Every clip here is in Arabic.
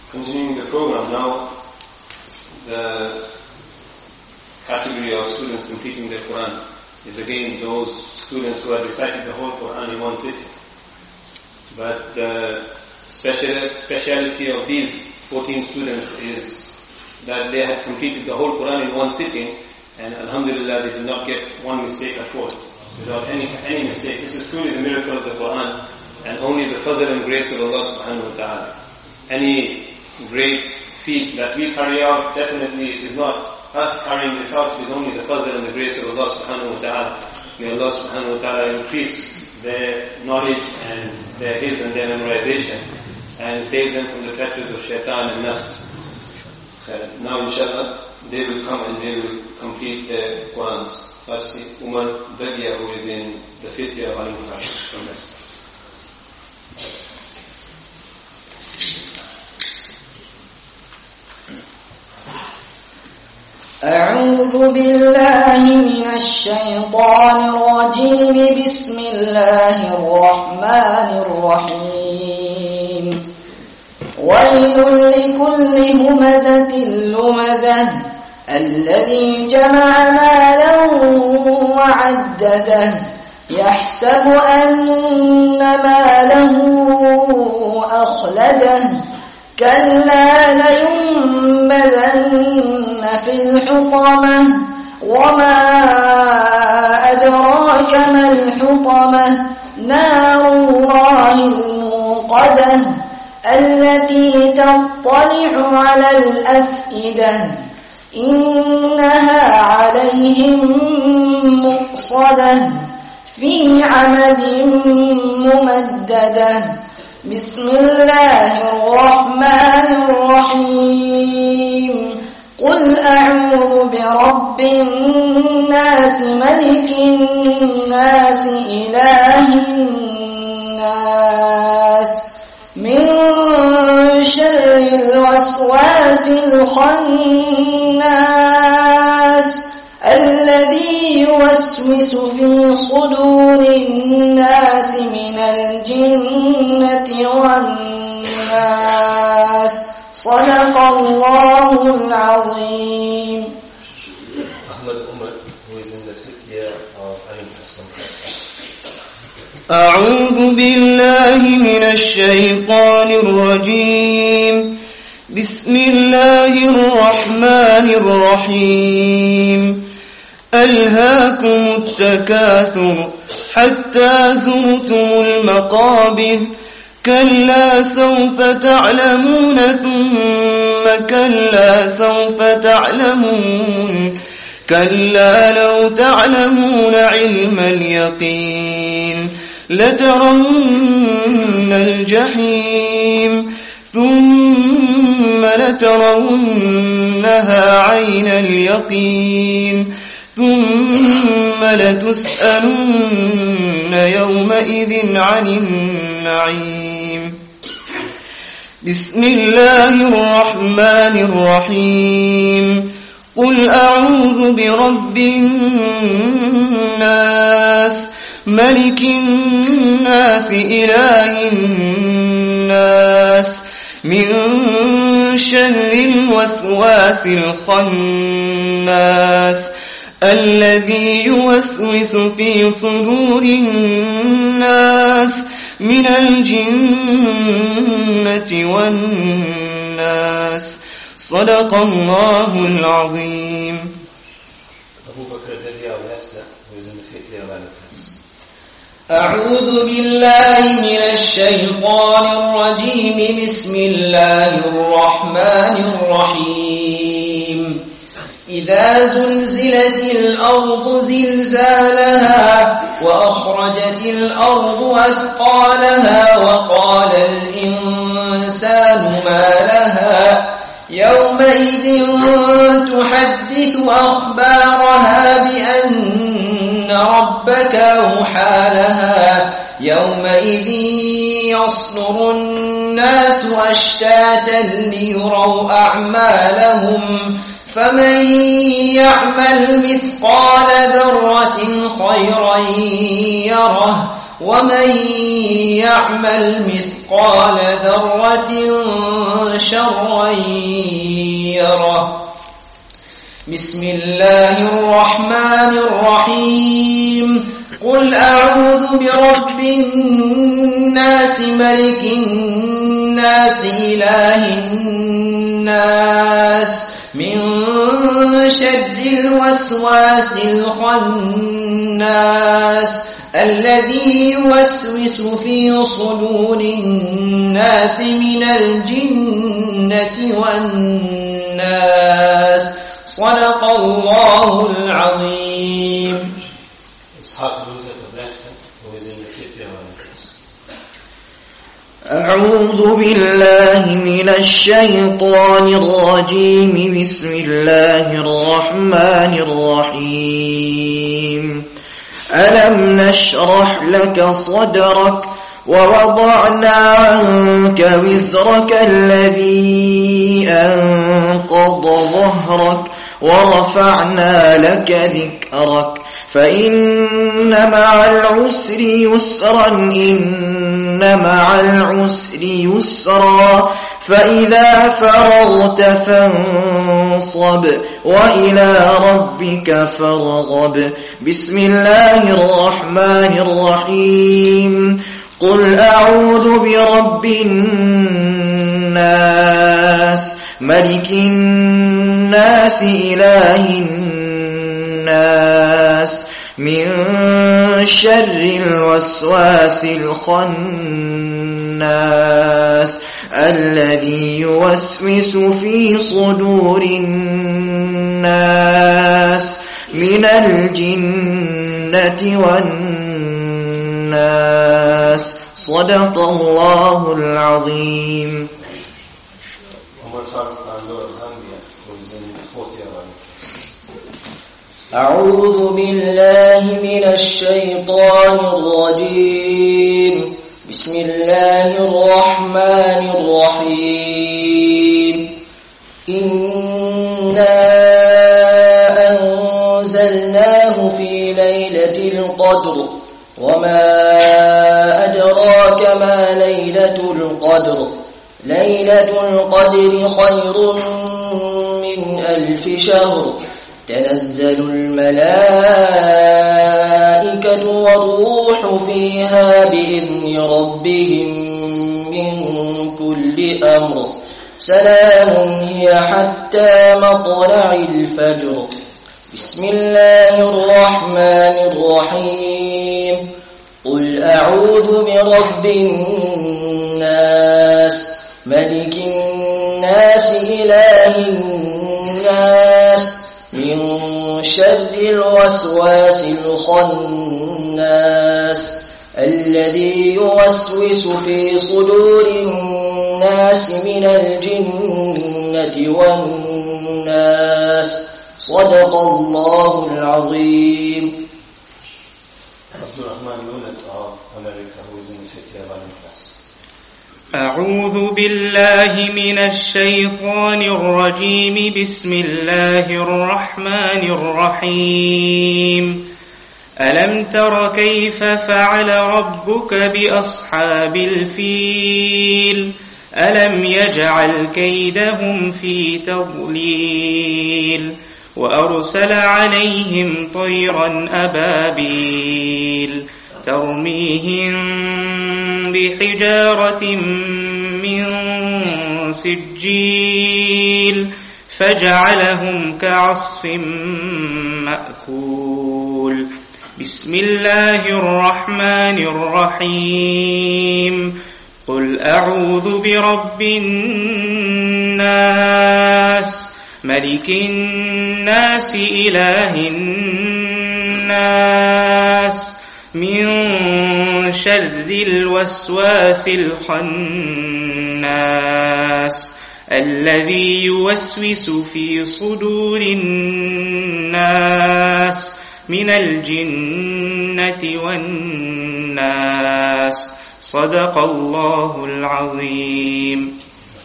Continuing the program now, the category of students completing the Quran is again those students who have recited the whole Quran in one sitting. But the speciality of these 14 students is that they had completed the whole Quran in one sitting, and alhamdulillah they did not get one mistake at all, without any mistake. This is truly the miracle of the Quran, and only the fazl and grace of Allah subhanahu wa ta'ala. Any great feat that we carry out, definitely it is not us carrying this out, it is only the fazl and the grace of Allah subhanahu wa ta'ala. May Allah subhanahu wa ta'ala increase their knowledge and their his and their memorization, and save them from the treacheries of shaitan and nafs. Now inshallah they will come and they will complete their Qurans. Firstly, Umar Bagia, who is in the 5th year of Al-Muhar from this. أعوذ بالله من الشيطان الرجيم بسم الله الرحمن الرحيم ويل لكل همزة لمزة الذي جمع مالا وعدده يحسب أن ماله أخلده كلا لينبذن في الحطمة وما أدراك ما الحطمة نار الله الموقدة التي تطلع على الأفئدة إنها عليهم مؤصدة في عمد ممددة بسم الله الرحمن الرحيم قل أعوذ برب الناس ملك الناس إله الناس من شر الوسواس الخناس الذي يوسوس في صدور الناس من الجنة والناس صدق الله العظيم. Ahmad Umar, who is in the 5th year of Al-Muhar. أعوذ بالله من الشيطان الرجيم بسم الله الرحمن الرحيم ألهاكم التكاثر حتى زرتم المقابر كلا سوف تعلمون ثم كلا سوف تعلمون كلا لو تعلمون علم اليقين لترون الجحيم ثم لترونها عين اليقين ثم لتسألن يومئذ عن النعيم بسم الله الرحمن الرحيم قل أعوذ برب الناس ملك الناس إله الناس من شر الوسواس الخناس الذي يوسوس في صدور الناس من الجنة والناس صدق الله العظيم. Abu Bakr al-Dadia al-Asda, who is in the 5th year of Al-Muhar. أعوذ بالله من الشيطان الرجيم بسم الله الرحمن الرحيم إذا زلزلت الأرض زلزالها وأخرجت الأرض أثقالها وقال الإنسان ما لها يومئذ تحدث أخبارها بأن ربك أوحى لها يومئذ يصدر الناس أشتاتا ليروا أعمالهم فمن يعمل مثقال ذرة خيرا يره ومن يعمل مثقال ذرة شرا يره. بسم الله الرحمن الرحيم. قل أعوذ برب الناس ملك الناس إله الناس من شر الوسواس الخناس الذي يوسوس في صدور الناس من الجنة والناس. صدق الله العظيم. أعوذ بالله من الشيطان الرجيم. بسم الله الرحمن الرحيم. ألم نشرح لك صدرك ووضعنا عنك وزرك الذي أنقض ظهرك ورفعنا لك ذكرك فإن مع العسر يسرا إن مع العسر يسرا فإذا فرغت فانصب وإلى ربك فارغب. بسم الله الرحمن الرحيم. قل أعوذ برب الناس ملك الناس إله الناس من شر الوسواس الخناس الذي يوسوس في صدور الناس من الجنة والناس. صدق الله العظيم. أعوذ بالله من الشيطان الرجيم. بسم الله الرحمن الرحيم. إنا أنزلناه في ليلة القدر وما أدراك ما ليلة القدر. ليلة القدر خير من 1000 شهر. تنزل الملائكة والروح فيها بإذن ربهم من كل أمر. سلام هي حتى مطلع الفجر. بسم الله الرحمن الرحيم. قل أعوذ برب الناس ملك الناس إله الناس من شر الوسواس الخناس الذي يوسوس في صدور الناس من الجنة والناس. صدق الله العظيم. أعوذ بالله من الشيطان الرجيم. بسم الله الرحمن الرحيم. ألم تر كيف فعل ربك بأصحاب الفيل ألم يجعل كيدهم في تضليل وأرسل عليهم طيرا أبابيل ترميهم بحجارة من سجيل فجعلهم كعصف مأكول. بسم الله الرحمن الرحيم. قل أعوذ برب الناس ملك الناس إله الناس من شر الوسواس الخناس الذي يوسوس في صدور الناس من الجنة والناس. صدق الله العظيم.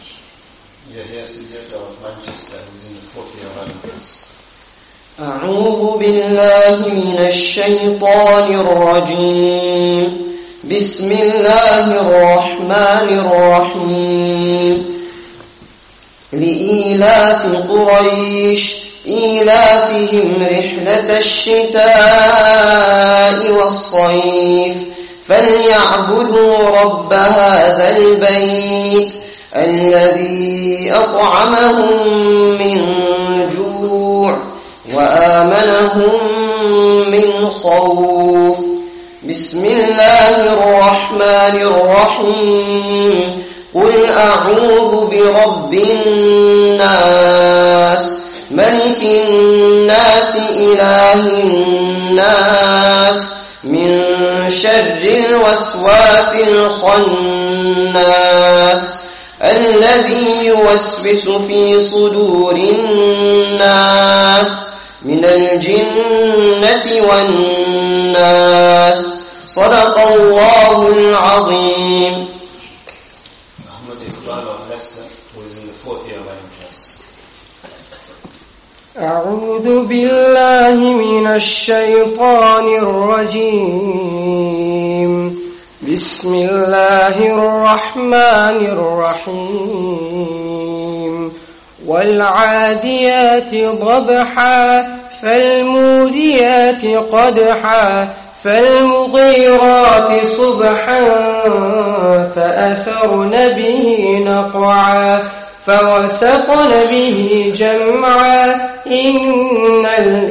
أعوذ بالله من الشيطان الرجيم. بسم الله الرحمن الرحيم. لإيلاف قريش إيلافهم رحلة الشتاء والصيف فليعبدوا رب هذا البيت الذي أطعمهم من جوع وآمنهم من خوف. بسم الله الرحمن الرحيم. قل أعوذ برب الناس ملك الناس إله الناس من شر الوسواس الخناس الذي يوسوس في صدور الناس من الجنة والناس. صدق الله العظيم. Muhammad Iqbal of Leicester, who is in the 4th year Bible class. أعوذ بالله من الشيطان الرجيم. بسم الله الرحمن الرحيم. والعاديات ضبحا فالموريات قدحا فالمغيرات صبحا فأثرن به نقعا فوسطن به جمعا إن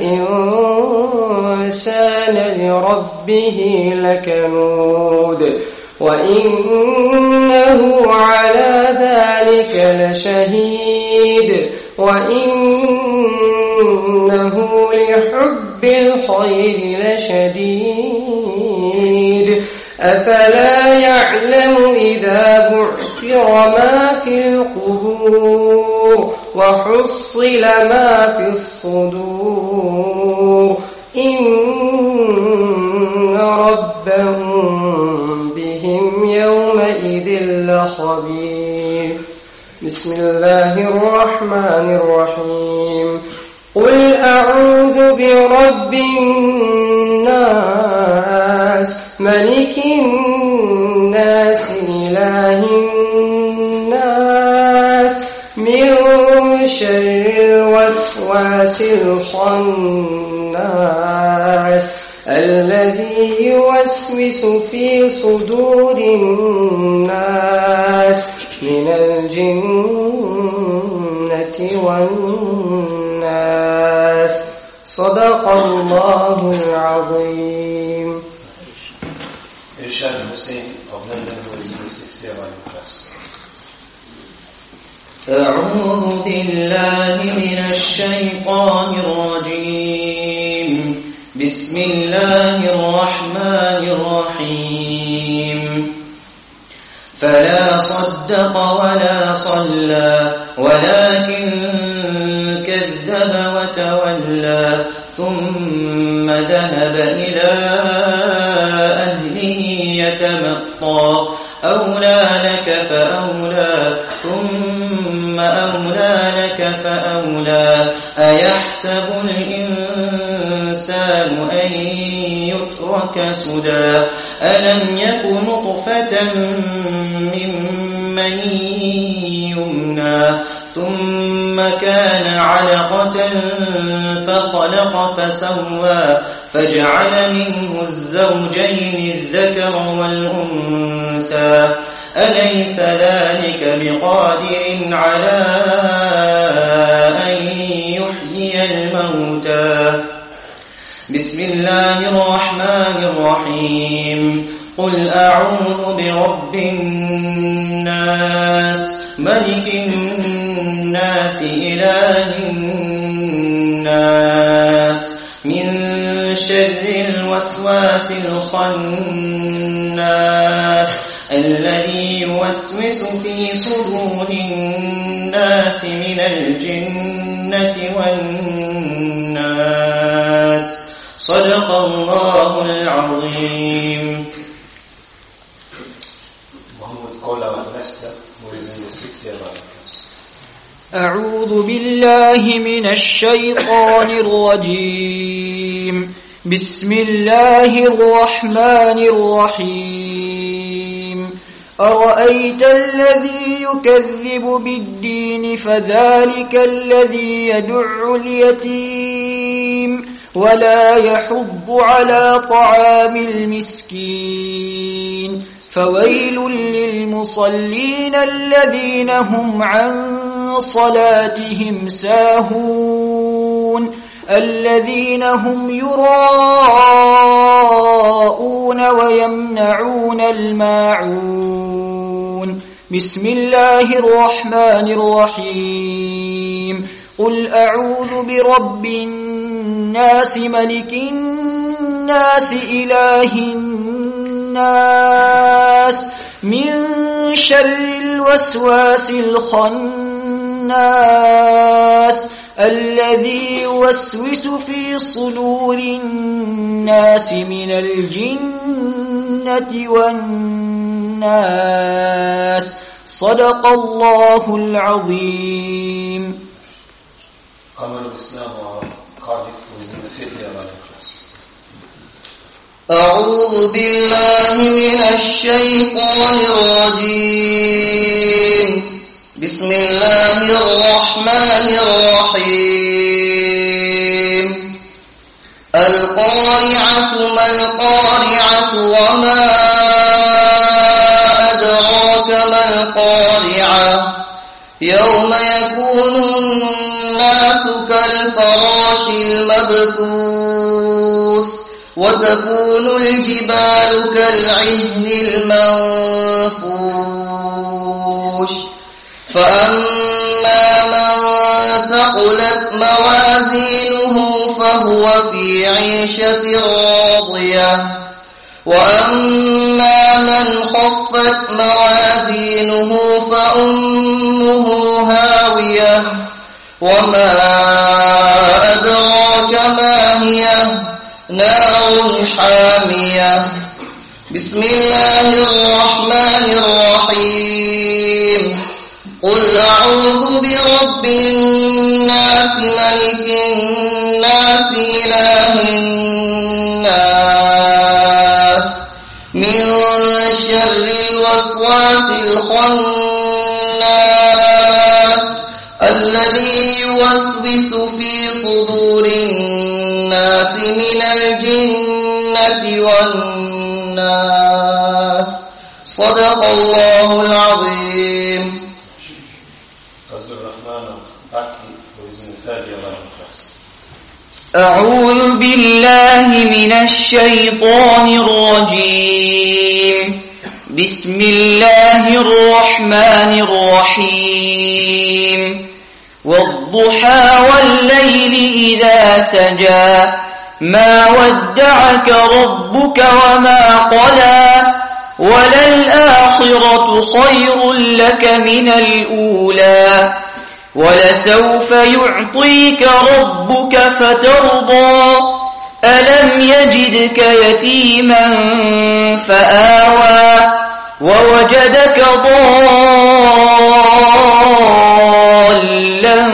الإنسان لربه لكنود وإنه على ذلك لشهيد وإنه لحب الخير لشديد. أفلا يعلم إذا بعثر ما في القبور وحصل ما في الصدور إن ربهم بهم يومئذ لخبير. بسم الله الرحمن الرحيم. قل أعوذ برب الناس ملك الناس إله الناس من شر الوسواس الخناس الذي يوسوس في صدور الناس من الجنة والناس. صدق الله العظيم. Irshad Hussain of London, who is in the 6th year Bible class. أعوذ بالله من الشيطان الرجيم. بسم الله الرحمن الرحيم. فلا صدق ولا صلى ولكن كذب وتولى ثم ذهب إلى أهله يتمطى أولى لك فأولى ثم أولى لك فأولى أيحسب الإنسان أن يترك سدى ألم يك نطفة من مني يمنى ثم كان علقة فخلق فسوى فجعل منه الزوجين الذكر والأنثى أليس ذلك بقادر على أن يحيي الموتى. بسم الله الرحمن الرحيم. قل أعوذ برب الناس ملك الناس إله الناس من شر الوسواس الخناس الذي يوسوس في صدور الناس من الجنة والناس. صدق الله العظيم. Muhammad Kola of Leicester, who is in the 6th year Bible class. أعوذ بالله من الشيطان الرجيم. بسم الله الرحمن الرحيم. أرأيت الذي يكذب بالدين فذلك الذي يدع اليتيم ولا يحض على طعام المسكين فويل للمصلين الذين هم عن صلاتهم ساهون الذين هم يراءون ويمنعون الماعون بسم الله الرحمن الرحيم قل أعوذ برب الناس ملك الناس إله الناس من شر الوسواس الخناس الذي يوسوس في صدور الناس من الجنة والناس صدق الله العظيم. Qamal al-Islam or Khalif, who is in the 5th year of class. أعوذ بالله من الشيطان الرجيم بسم الله الرحمن الرحيم القارعة ما القارعة وما أدراك ما القارعة يوم يكون الناس كالفراش المبثوث وتكون الجبال كالعهن المنفوش فأما من ثقلت موازينه فهو في عيشة راضية وأما من خفت موازينه فأمه هاوية وما أدراك ما هي نار حامية بسم الله الرحمن الرحيم قل أعوذ برب الناس ملك الناس إله الناس من شر الوسواس الخناس الذي يوسوس في صدور الناس من الجنة والناس صدق الله العظيم. أعوذ بالله من الشيطان الرجيم بسم الله الرحمن الرحيم والضحى والليل إذا سجى ما ودعك ربك وما قلى وللآخرة خير لك من الأولى ولسوف يعطيك ربك فترضى ألم يجدك يتيما فآوى ووجدك ضالا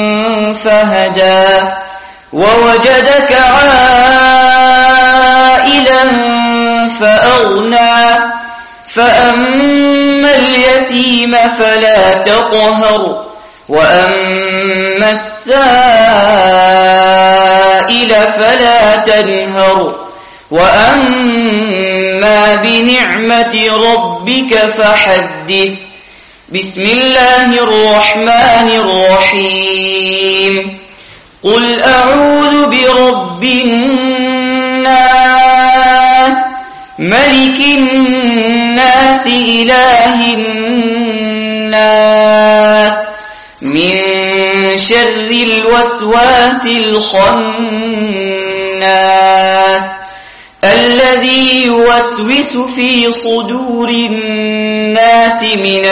فهدى ووجدك عائلا فأغنى فأما اليتيم فلا تقهر وأما السائل فلا تنهر وأما بنعمة ربك فحدث بسم الله الرحمن الرحيم قل أعوذ برب الناس ملك الناس إله الناس من شر الوسواس الخناس الذي يوسوس في صدور الناس من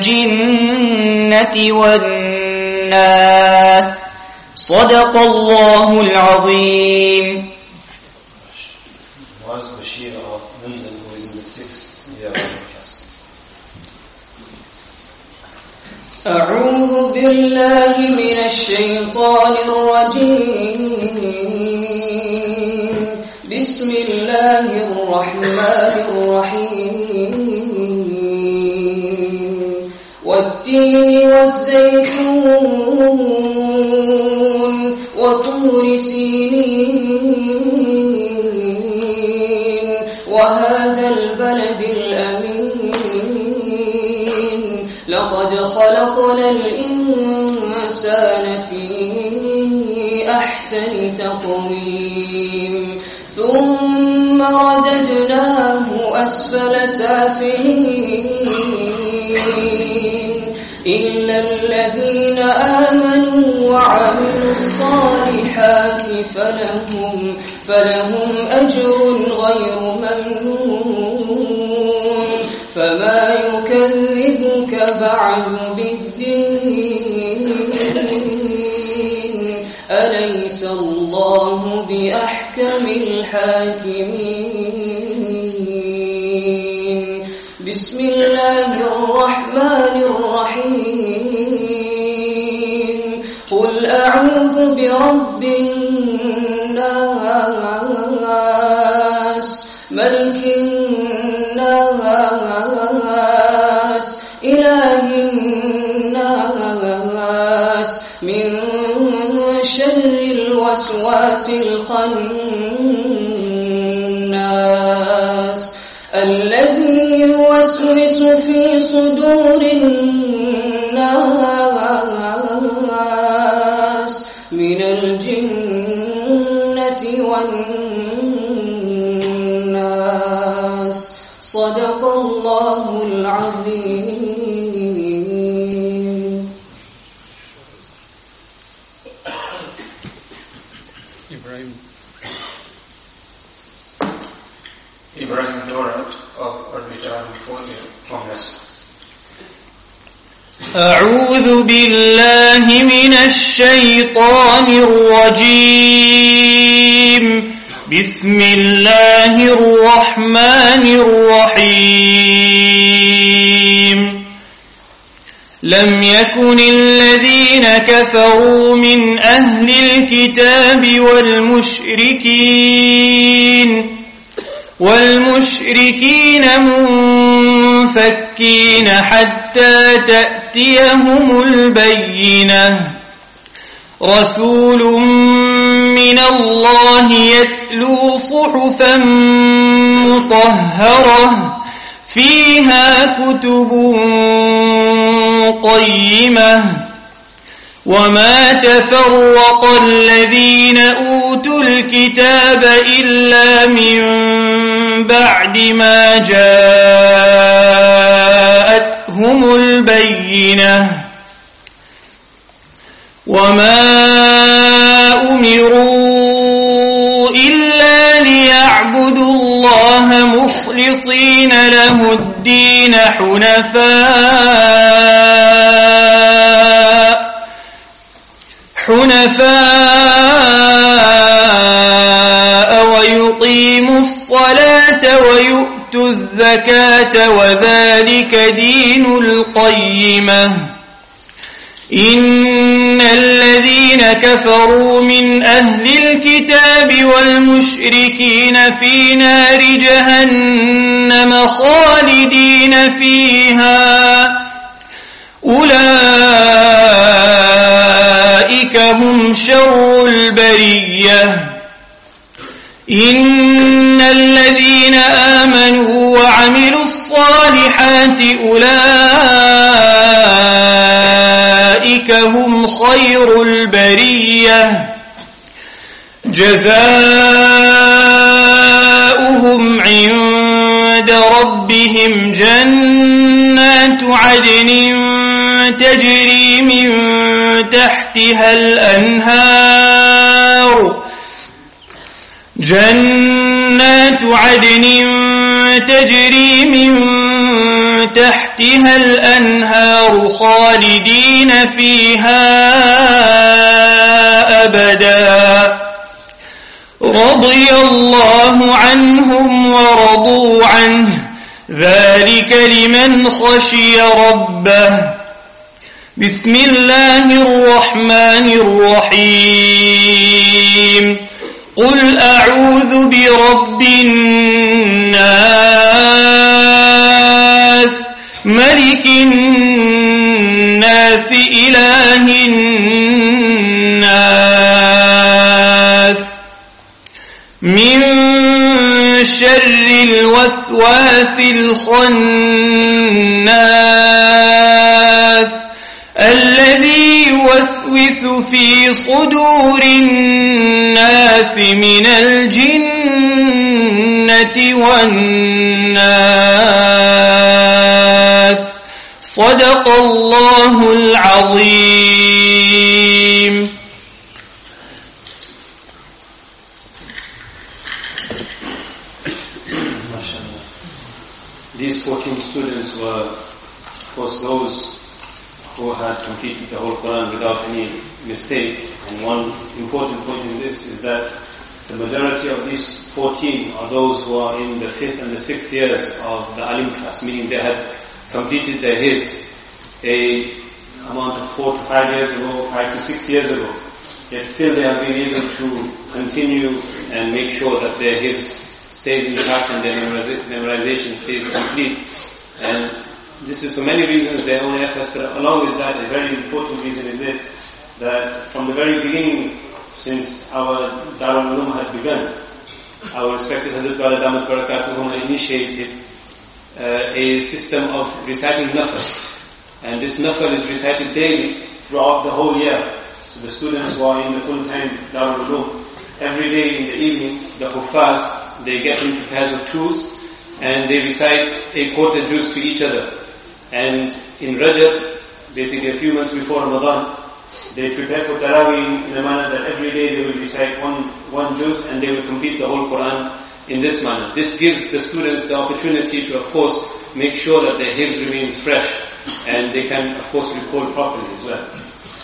الجنة والناس صدق الله العظيم. أعوذ بالله من الشيطان الرجيم بسم الله الرحمن الرحيم والتين والزيتون وطور سينين وهذا البلد الأمين لقد خلقنا الإنسان في أحسن تقويم ثم رددناه أسفل سافلين إلا الذين آمنوا وعملوا الصالحات فلهم أجر غير ممنون فما يكذبك بعد بالدين أليس الله بأحكم الحاكمين بسم الله الرحمن الرحيم قل أعوذ برب الناس ملك الناس إله الناس من شر الوسواس الخناس الذي يوسوس في صدور الناس من الجنة والناس صدق الله العظيم. Ibrahim Dorat of Arbitan from us. أعوذ بالله من الشيطان الرجيم بسم الله الرحمن الرحيم لم يكن الذين كفروا من أهل الكتاب والمشركين منفكين حتى تأتيهم البينة رسول من الله يتلو صحفا مطهرة فيها كتب قيمة وما تفرق الذين أوتوا الكتاب إلا من بعد ما جاءتهم البينة وما أمروا إلا ليعبدوا الله مخلصين له الدين حنفاء ويقيموا الصلاة ويؤتوا الزكاة وذلك دين القيمة إن الذين كفروا من أهل الكتاب والمشركين في نار جهنم خالدين فيها أولئك هم شر البرية إن الذين آمنوا وعملوا الصالحات أولئك هم خير البرية جزاؤهم عند ربهم جنات عدن تجري من تحتها الأنهار جنات عدن تجري من تحتها الأنهار خالدين فيها أبدا رضي الله عنهم ورضوا عنه ذلك لمن خشي ربه بسم الله الرحمن الرحيم قل أعوذ برب الناس ملك الناس الناس إله الناس من شر الوسواس الخناس الذي يوسوس في صدور الناس من الجنة والناس صدق الله العظيم. These 14 students were, of course, those who had completed the whole Quran without any mistake. And one important point in this is that the majority of these 14 are those who are in the 5th and the 6th years of the Alim class, meaning they had completed their hifz a amount of 4 to 5 years ago, 5 to 6 years ago. Yet still they have been able to continue and make sure that their hifz stays intact and their memorization stays complete. And this is for many reasons, their own efforts, but along with that, a very important reason is this, that from the very beginning, since our Darul Ulum had begun, our respected Hazrat Wala Damat Barakatuhum initiated a system of reciting Nafal. And this Nafal is recited daily throughout the whole year. So the students who are in the full-time Darul Ulum, every day in the evenings, the Huffaz, they get into pairs of twos and they recite a quarter juz to each other. And in Rajab, basically a few months before Ramadan, they prepare for Taraweeh in a manner that every day they will recite one juz and they will complete the whole Quran in this manner. This gives the students the opportunity to, of course, make sure that their hifz remains fresh and they can, of course, recall properly as well.